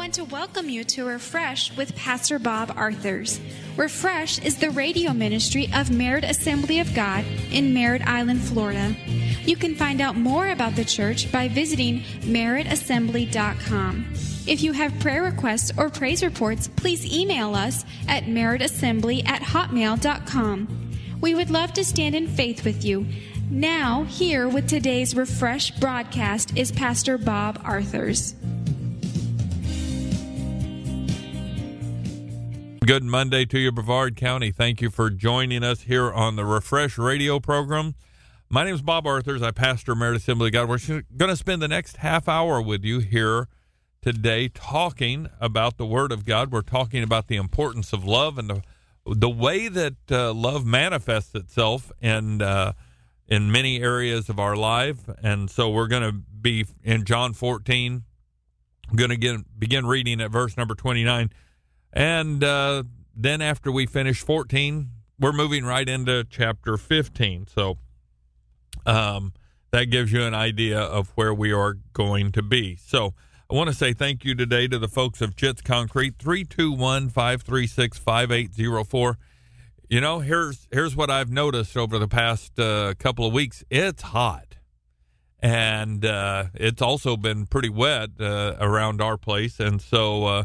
want to welcome you to Refresh with Pastor Bob Arthurs. Refresh is the radio ministry of Merritt Assembly of God in Merritt Island, Florida. You can find out more about the church by visiting merrittassembly.com. If you have prayer requests or praise reports, please email us at merrittassembly@hotmail.com. We would love to stand in faith with you. Now, here with today's Refresh broadcast is Pastor Bob Arthurs. Good Monday to you, Brevard County. Thank you for joining us here on the Refresh radio program. My name is Bob Arthurs. I pastor Merritt Assembly of God. We're going to spend the next half hour with you here today talking about the Word of God. We're talking about the importance of love and the way that love manifests itself in many areas of our life. And so we're going to be in John 14. I'm going to begin reading at verse number 29. And then after we finish 14, we're moving right into chapter 15. So that gives you an idea of where we are going to be. So I want to say thank you today to the folks of Jits Concrete, 321-536-5804. You know, here's what I've noticed over the past couple of weeks. It's hot. And it's also been pretty wet around our place. And so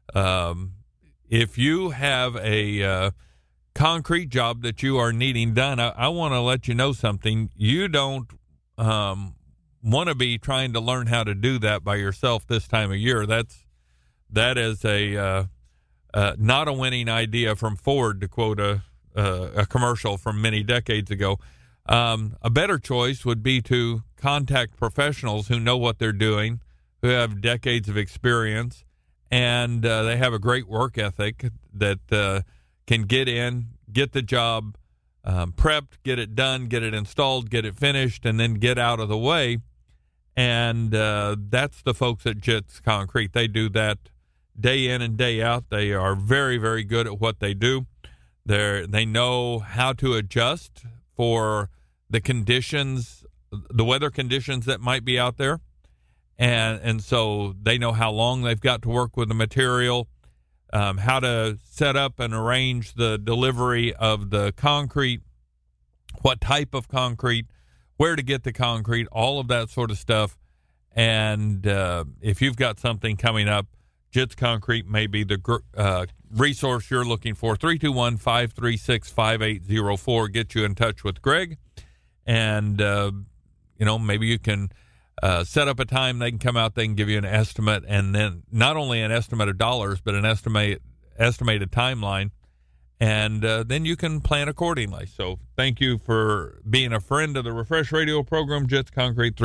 if you have a concrete job that you are needing done, I want to let you know something. You don't want to be trying to learn how to do that by yourself this time of year. That is a not a winning idea from Ford, to quote a commercial from many decades ago. A better choice would be to contact professionals who know what they're doing, who have decades of experience, and they have a great work ethic that can get in, get the job prepped, get it done, get it installed, get it finished, and then get out of the way. And that's the folks at Jits Concrete. They do that day in and day out. They are very, very good at what they do. They know how to adjust for the conditions, the weather conditions that might be out there. And so they know how long they've got to work with the material, how to set up and arrange the delivery of the concrete, what type of concrete, where to get the concrete, all of that sort of stuff. And if you've got something coming up, Jits Concrete may be the resource you're looking for. 321-536-5804. Get you in touch with Greg. And, maybe you can set up a time they can come out, they can give you an estimate, and then not only an estimate of dollars, but an estimated timeline. And then you can plan accordingly. So thank you for being a friend of the Refresh Radio program, Jits Concrete,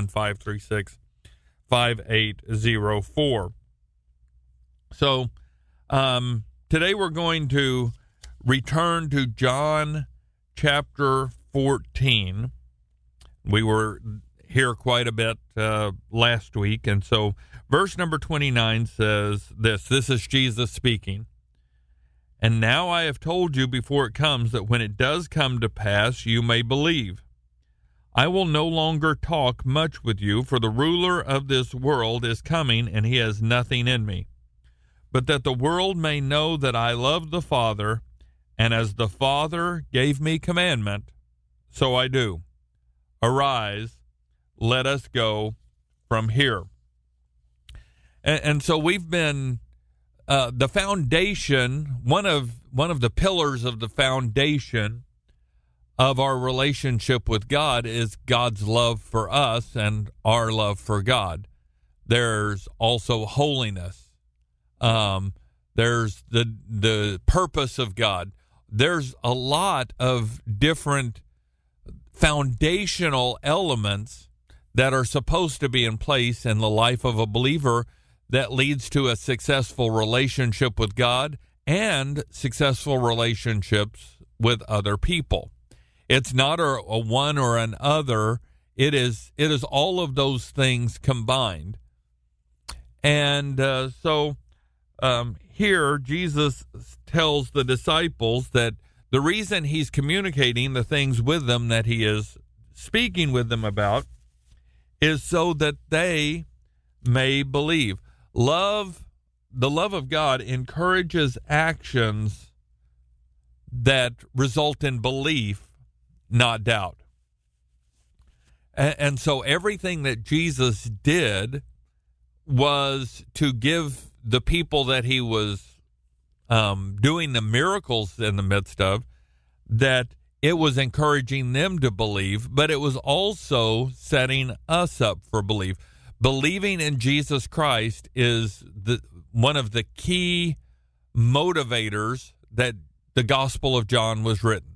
321-536-5804. So today we're going to return to John chapter 14. We were here quite a bit last week. And so verse number 29 says this. This is Jesus speaking. And now I have told you before it comes, that when it does come to pass, you may believe. I will no longer talk much with you, for the ruler of this world is coming, and he has nothing in me. But that the world may know that I love the Father, and as the Father gave me commandment, so I do. Arise, let us go from here. And so we've been... the foundation, one of the pillars of the foundation of our relationship with God is God's love for us and our love for God. There's also holiness. There's the purpose of God. There's a lot of different foundational elements that are supposed to be in place in the life of a believer that leads to a successful relationship with God and successful relationships with other people. It's not a one or an other. It is all of those things combined. And so here Jesus tells the disciples that the reason he's communicating the things with them that he is speaking with them about is so that they may believe. Love the love of God encourages actions that result in belief, not doubt. And so everything that Jesus did was to give the people that he was doing the miracles in the midst of, that it was encouraging them to believe, but it was also setting us up for belief. Believing in Jesus Christ is one of the key motivators that the Gospel of John was written.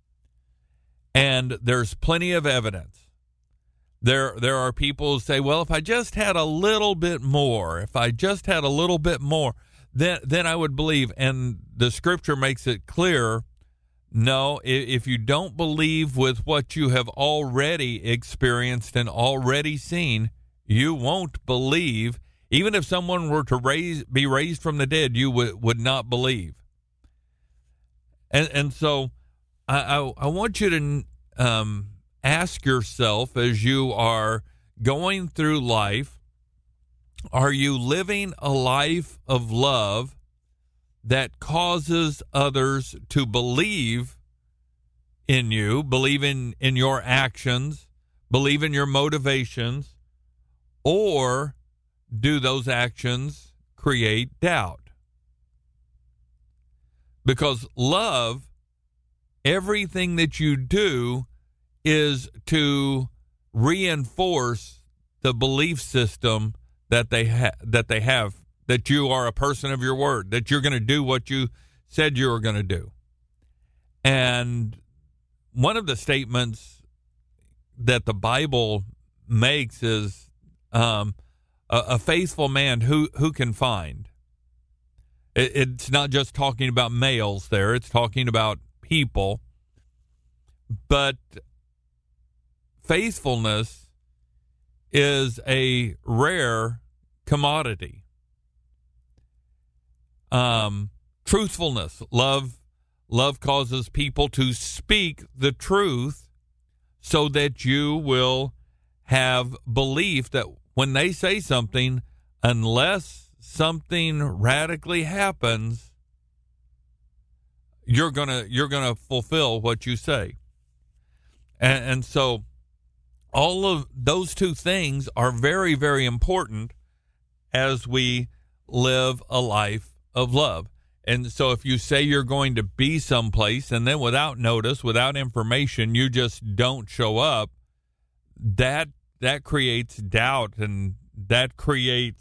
And there's plenty of evidence. There are people who say, well, if I just had a little bit more, then I would believe. And the Scripture makes it clear, no, if you don't believe with what you have already experienced and already seen, you won't believe. Even if someone were to be raised from the dead, you would not believe. And so I want you to ask yourself, as you are going through life, are you living a life of love that causes others to believe in you, believe in your actions, believe in your motivations, or do those actions create doubt? Because love, everything that you do is to reinforce the belief system that they have, that you are a person of your word, that you're going to do what you said you were going to do. And one of the statements that the Bible makes is a faithful man who can find. It's not just talking about males there, it's talking about people. But faithfulness is a rare commodity. Truthfulness, love causes people to speak the truth so that you will have belief that when they say something, unless something radically happens, you're gonna fulfill what you say. And so all of those two things are very, very important as we live a life of love. And so if you say you're going to be someplace and then without notice, without information, you just don't show up, that creates doubt, and that creates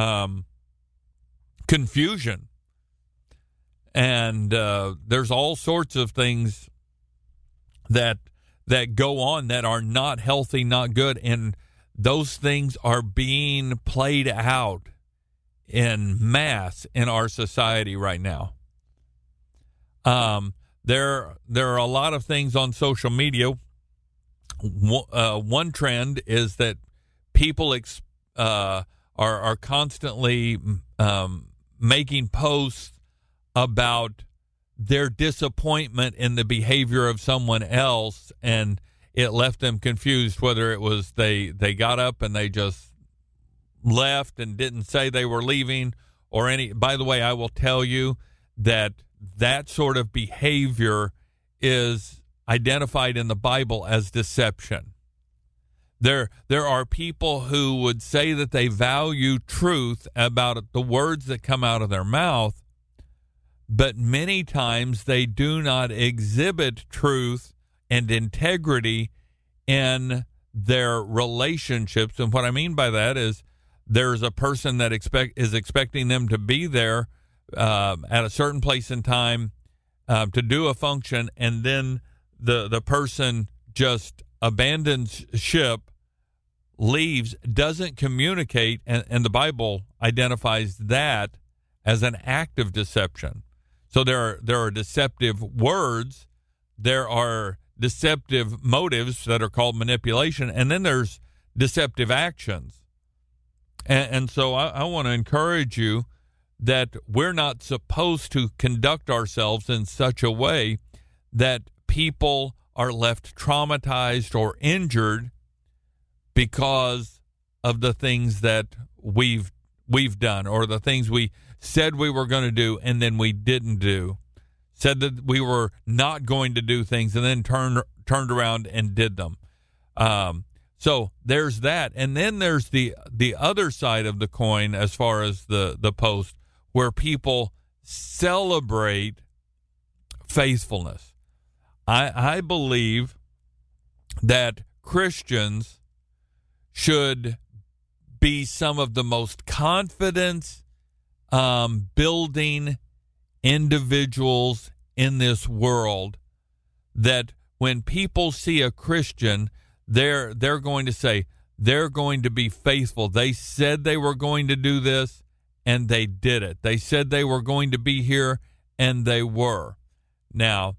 confusion. And there's all sorts of things that go on that are not healthy, not good, and those things are being played out in mass in our society right now. There are a lot of things on social media. One trend is that people are constantly making posts about their disappointment in the behavior of someone else, and it left them confused whether it was they got up and they just left and didn't say they were leaving or any. By the way, I will tell you that sort of behavior is identified in the Bible as deception. There are people who would say that they value truth about the words that come out of their mouth, but many times they do not exhibit truth and integrity in their relationships. And what I mean by that is there's a person that is expecting them to be there at a certain place in time to do a function, and then the person just abandons ship, leaves, doesn't communicate, and the Bible identifies that as an act of deception. So there are deceptive words, there are deceptive motives that are called manipulation, and then there's deceptive actions. And so I want to encourage you that we're not supposed to conduct ourselves in such a way that people are left traumatized or injured because of the things that we've we've done, or the things we said we were going to do and then we didn't do. Said that we were not going to do things and then turned around and did them. So there's that. And then there's the other side of the coin as far as the post, where people celebrate faithfulness. I believe that Christians should be some of the most confidence building individuals in this world, that when people see a Christian, they're going to say they're going to be faithful. They said they were going to do this, and they did it. They said they were going to be here, and they were. Now,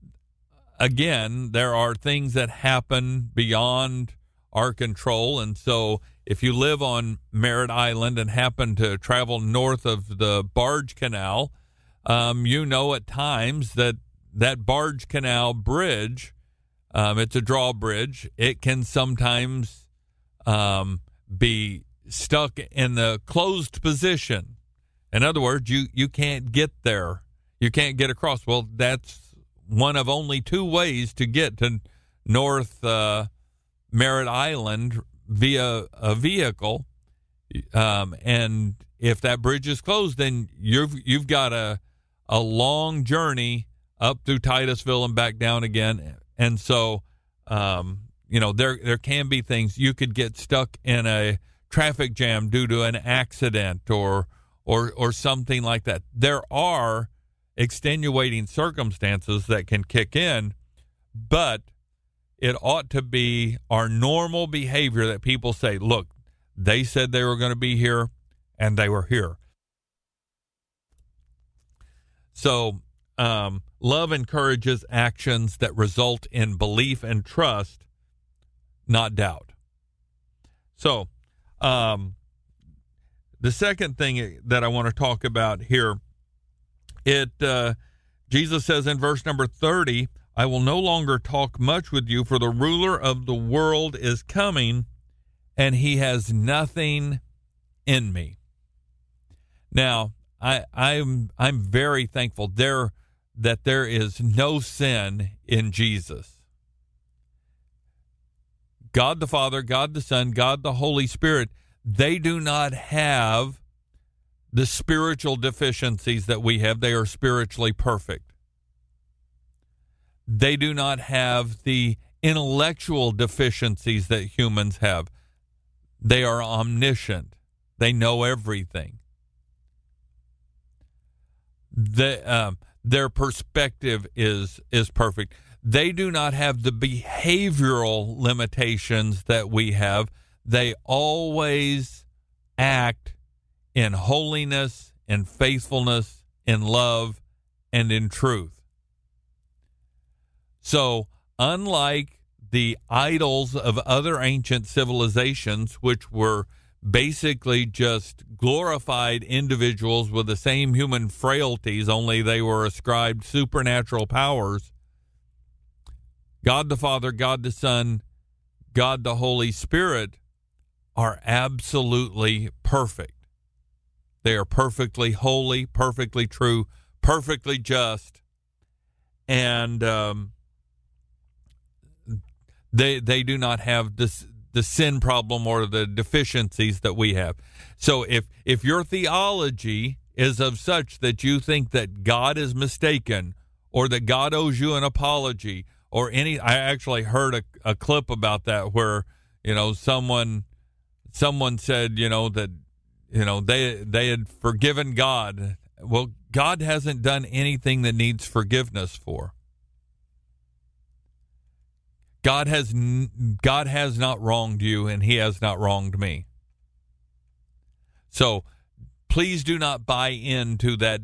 again, there are things that happen beyond our control, and so if you live on Merritt Island and happen to travel north of the Barge Canal, you know at times that Barge Canal bridge, it's a drawbridge. It can sometimes be stuck in the closed position. In other words, you can't get there. You can't get across. Well, that's one of only two ways to get to North Merritt Island via a vehicle. And if that bridge is closed, then you've got a long journey up through Titusville and back down again. And so, there can be things. You could get stuck in a traffic jam due to an accident or something like that. There are extenuating circumstances that can kick in, but it ought to be our normal behavior that people say, look, they said they were going to be here, and they were here. So, love encourages actions that result in belief and trust, not doubt. So, the second thing that I want to talk about here, Jesus says in verse number 30, I will no longer talk much with you, for the ruler of the world is coming, and he has nothing in me. Now, I'm very thankful that there is no sin in Jesus. God the Father, God the Son, God the Holy Spirit, they do not have the spiritual deficiencies that we have. They are spiritually perfect. They do not have the intellectual deficiencies that humans have. They are omniscient. They know everything. Their perspective is perfect. They do not have the behavioral limitations that we have. They always act in holiness, in faithfulness, in love, and in truth. So, unlike the idols of other ancient civilizations, which were basically just glorified individuals with the same human frailties, only they were ascribed supernatural powers, God the Father, God the Son, God the Holy Spirit are absolutely perfect. They are perfectly holy, perfectly true, perfectly just, and they do not have the sin problem or the deficiencies that we have. So if your theology is of such that you think that God is mistaken or that God owes you an apology or I actually heard a clip about that where, someone said, that, they had forgiven God. Well, God hasn't done anything that needs forgiveness for. God has not wronged you, and he has not wronged me. So please do not buy into that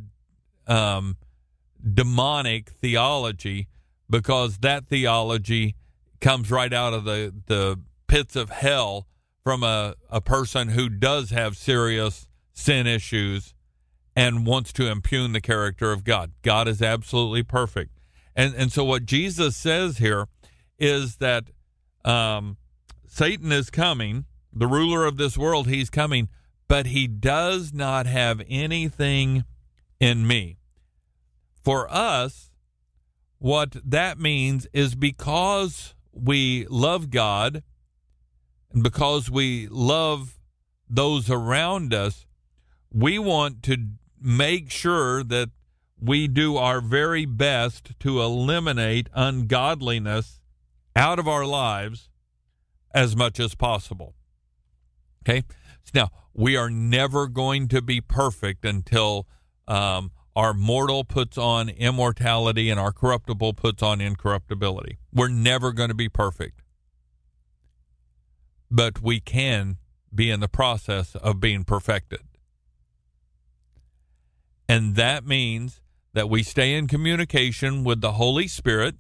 demonic theology, because that theology comes right out of the pits of hell from a person who does have serious sin issues and wants to impugn the character of God. God is absolutely perfect. And so what Jesus says here is that Satan is coming, the ruler of this world, he's coming, but he does not have anything in me. For us, what that means is because we love God and because we love those around us, we want to make sure that we do our very best to eliminate ungodliness out of our lives as much as possible. Okay? Now, we are never going to be perfect until our mortal puts on immortality and our corruptible puts on incorruptibility. We're never going to be perfect. But we can be in the process of being perfected. And that means that we stay in communication with the Holy Spirit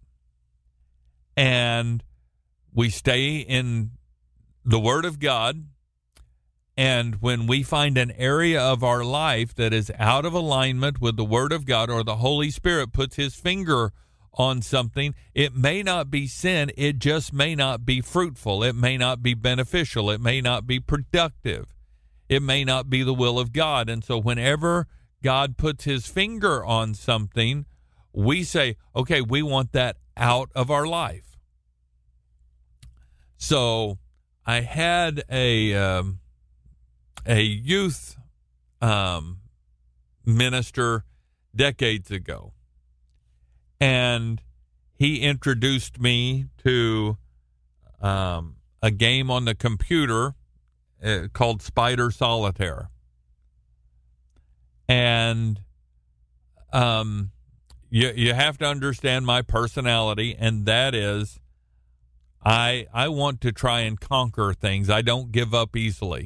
and we stay in the Word of God. And when we find an area of our life that is out of alignment with the Word of God, or the Holy Spirit puts his finger on something, it may not be sin, it just may not be fruitful, it may not be beneficial, it may not be productive, it may not be the will of God. And so whenever God puts his finger on something, we say, okay, we want that out of our life. So I had a youth minister decades ago, and he introduced me to a game on the computer called Spider Solitaire. And you have to understand my personality, and that is I want to try and conquer things. I don't give up easily.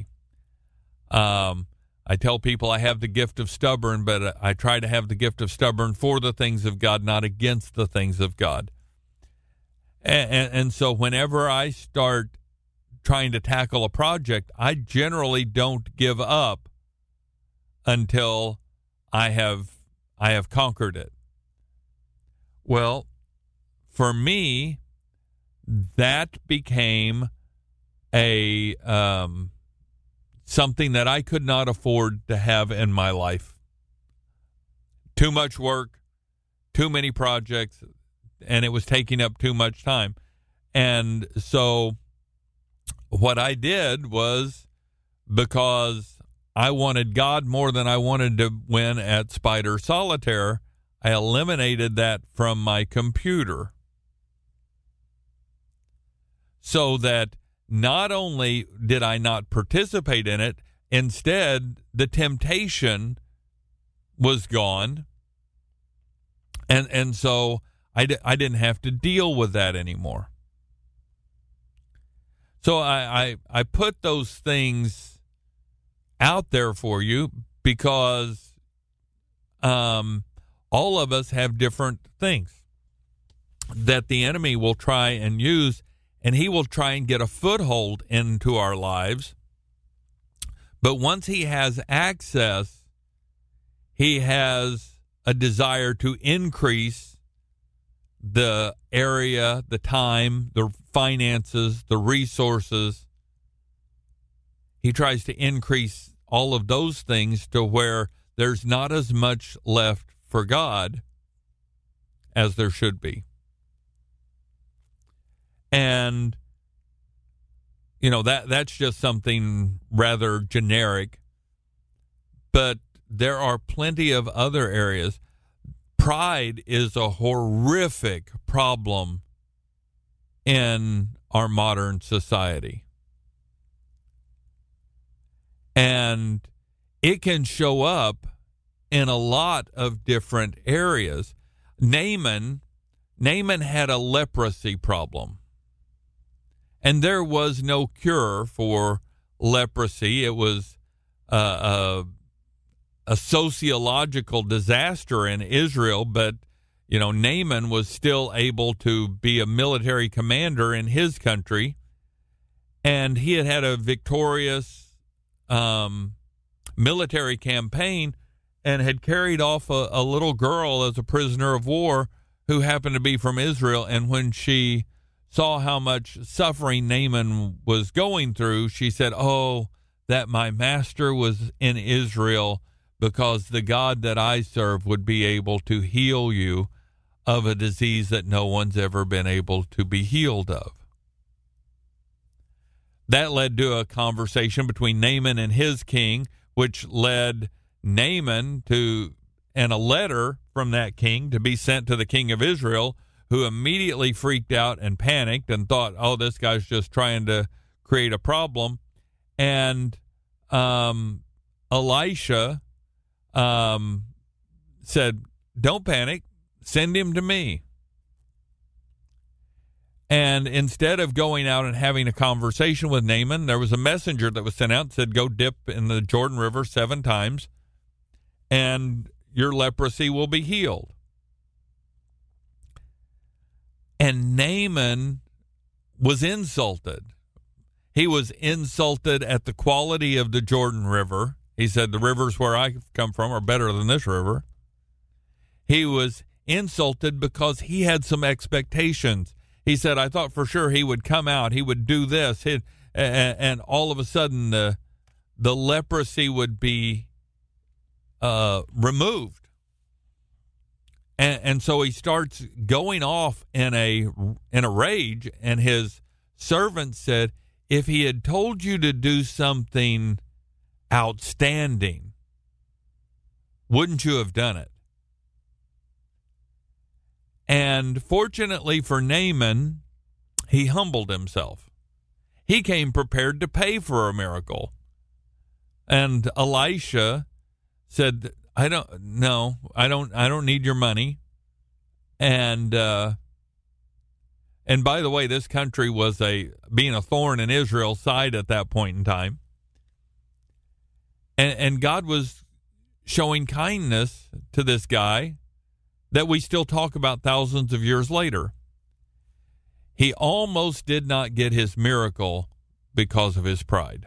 I tell people I have the gift of stubborn, but I try to have the gift of stubborn for the things of God, not against the things of God. And so whenever I start trying to tackle a project, I generally don't give up until I have conquered it. Well, for me, that became a something that I could not afford to have in my life. Too much work, too many projects, and it was taking up too much time. And so what I did was, because I wanted God more than I wanted to win at Spider Solitaire, I eliminated that from my computer. So that not only did I not participate in it, instead the temptation was gone. And so I didn't have to deal with that anymore. So I put those things out there for you because all of us have different things that the enemy will try and use, and he will try and get a foothold into our lives. But once he has access, he has a desire to increase the area, the time, the finances, the resources. He tries to increase all of those things to where there's not as much left for God as there should be. And, you know, that's just something rather generic. But there are plenty of other areas. Pride is a horrific problem in our modern society. And it can show up in a lot of different areas. Naaman had a leprosy problem. And there was no cure for leprosy. It was a sociological disaster in Israel, but, you know, Naaman was still able to be a military commander in his country, and he had a victorious military campaign and had carried off a little girl as a prisoner of war who happened to be from Israel, and when she saw how much suffering Naaman was going through, she said, "Oh, that my master was in Israel, because the God that I serve would be able to heal you of a disease that no one's ever been able to be healed of. That led to a conversation between Naaman and his king, which led Naaman to, and a letter from that king to be sent to the king of Israel, who immediately freaked out and panicked and thought, oh, this guy's just trying to create a problem. And Elisha said, don't panic, send him to me. And instead of going out and having a conversation with Naaman, there was a messenger that was sent out and said, go dip in the Jordan River 7 times, and your leprosy will be healed. And Naaman was insulted. He was insulted at the quality of the Jordan River. He said, the rivers where I come from are better than this river. He was insulted because he had some expectations. He said, I thought for sure he would come out, he would do this, and all of a sudden the leprosy would be removed. And so he starts going off in a rage, and his servant said, if he had told you to do something outstanding, wouldn't you have done it? And fortunately for Naaman, he humbled himself. He came prepared to pay for a miracle. And Elisha said, I don't need your money. And by the way, this country was being a thorn in Israel's side at that point in time. And God was showing kindness to this guy that we still talk about thousands of years later. He almost did not get his miracle because of his pride.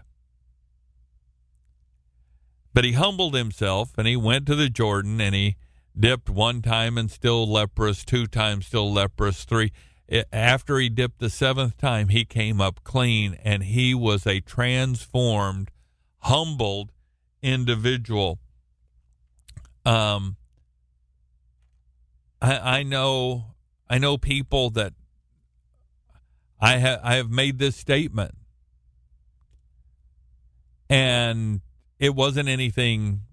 But he humbled himself, and he went to the Jordan, and he dipped 1 time and still leprous, 2 times still leprous, 3. After he dipped the 7th time, he came up clean, and he was a transformed, humbled individual. I know people that I have made this statement, and it wasn't anything,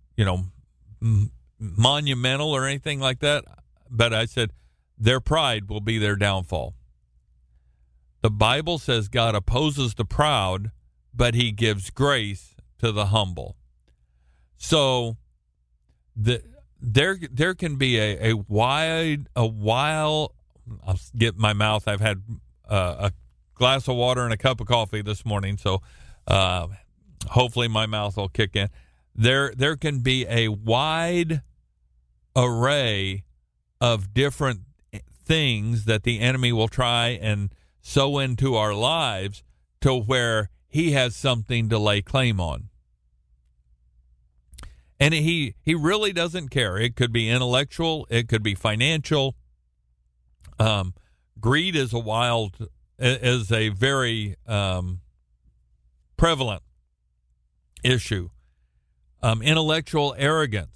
monumental or anything like that, but I said their pride will be their downfall. The Bible says God opposes the proud, but he gives grace to the humble. So there can be a while. I'll get my mouth. I've had a glass of water and a cup of coffee this morning, so hopefully my mouth will kick in. There can be a wide array of different things that the enemy will try and sow into our lives to where he has something to lay claim on. And he really doesn't care. It could be intellectual. It could be financial. Greed is a very prevalent issue. Intellectual arrogance.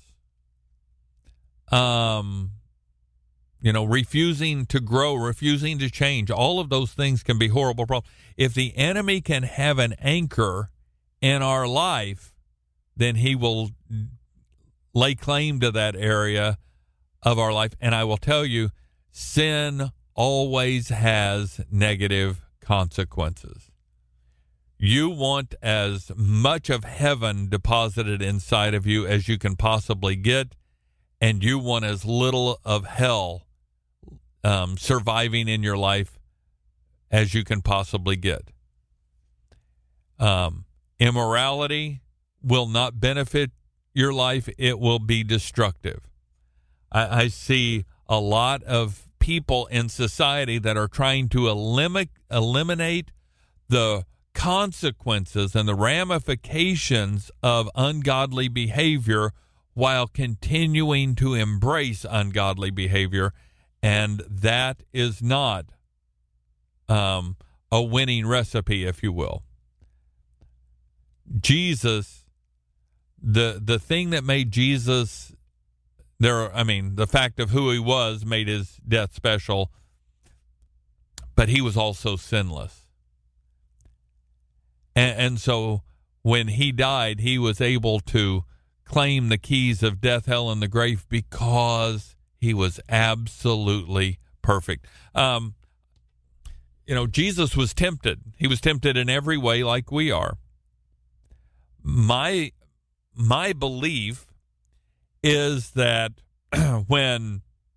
Refusing to grow, refusing to change. All of those things can be horrible problems. If the enemy can have an anchor in our life, then he will lay claim to that area of our life. And I will tell you, sin always has negative consequences. You want as much of heaven deposited inside of you as you can possibly get, and you want as little of hell surviving in your life as you can possibly get. Immorality will not benefit your life. It will be destructive. I see a lot of people in society that are trying to eliminate the consequences and the ramifications of ungodly behavior while continuing to embrace ungodly behavior, and that is not a winning recipe, if you will. Jesus, the thing that made Jesus the fact of who he was made his death special, but he was also sinless. And so when he died, he was able to claim the keys of death, hell, and the grave because he was absolutely perfect. Jesus was tempted. He was tempted in every way like we are. My belief is that when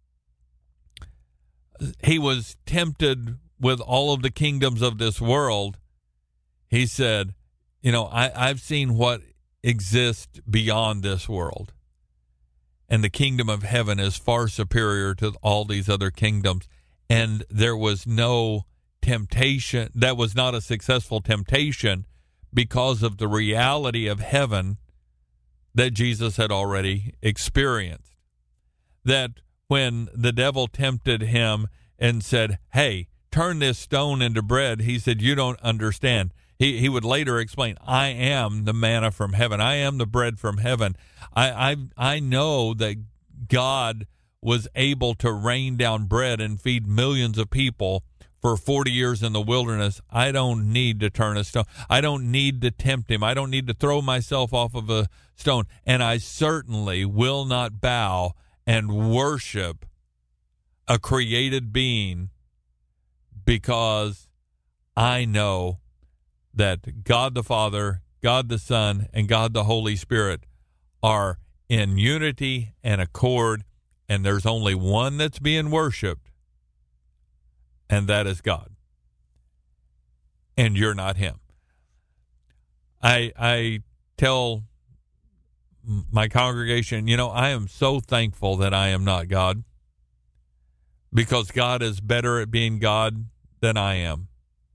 he was tempted with all of the kingdoms of this world, he said, I've seen what exists beyond this world. And the kingdom of heaven is far superior to all these other kingdoms. And there was no temptation. That was not a successful temptation because of the reality of heaven that Jesus had already experienced. That when the devil tempted him and said, hey, turn this stone into bread, he said, you don't understand. He would later explain, I am the manna from heaven. I am the bread from heaven. I know that God was able to rain down bread and feed millions of people for 40 years in the wilderness. I don't need to turn a stone. I don't need to tempt him. I don't need to throw myself off of a stone. And I certainly will not bow and worship a created being because I know that God the Father, God the Son, and God the Holy Spirit are in unity and accord, and there's only one that's being worshiped, and that is God. And you're not him. I tell my congregation, I am so thankful that I am not God, because God is better at being God than I am.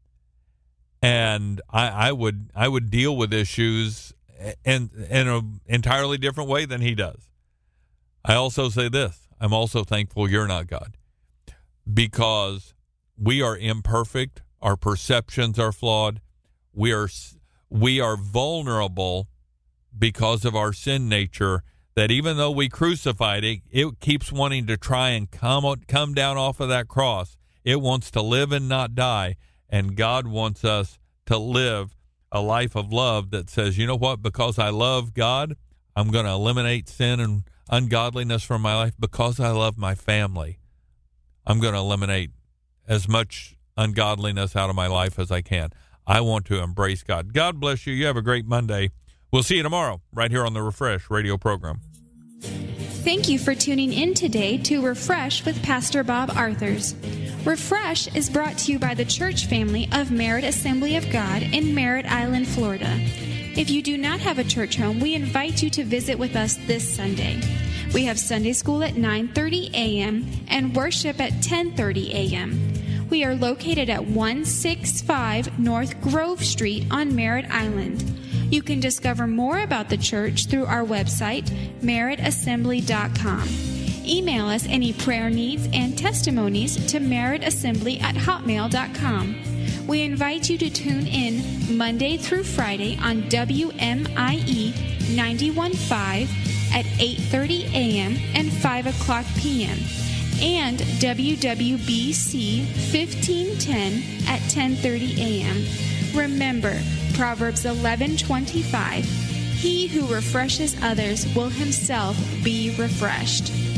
And I would deal with issues in an entirely different way than he does. I also say this. I'm also thankful you're not God, because we are imperfect. Our perceptions are flawed. We are vulnerable because of our sin nature, that even though we crucified it, it keeps wanting to try and come down off of that cross. It wants to live and not die. And God wants us to live a life of love that says, you know what, because I love God, I'm going to eliminate sin and ungodliness from my life. Because I love my family, I'm going to eliminate as much ungodliness out of my life as I can. I want to embrace God. God bless you. You have a great Monday. We'll see you tomorrow right here on the Refresh radio program. Thank you for tuning in today to Refresh with Pastor Bob Arthurs. Refresh is brought to you by the church family of Merritt Assembly of God in Merritt Island, Florida. If you do not have a church home, we invite you to visit with us this Sunday. We have Sunday school at 9:30 a.m. and worship at 10:30 a.m. We are located at 165 North Grove Street on Merritt Island. You can discover more about the church through our website, merrittassembly.com. Email us any prayer needs and testimonies to merrittassembly@hotmail.com. We invite you to tune in Monday through Friday on WMIE 91.5 at 8:30 a.m. and 5 o'clock p.m. and WWBC 1510 at 10:30 a.m. Remember, Proverbs 11:25, he who refreshes others will himself be refreshed.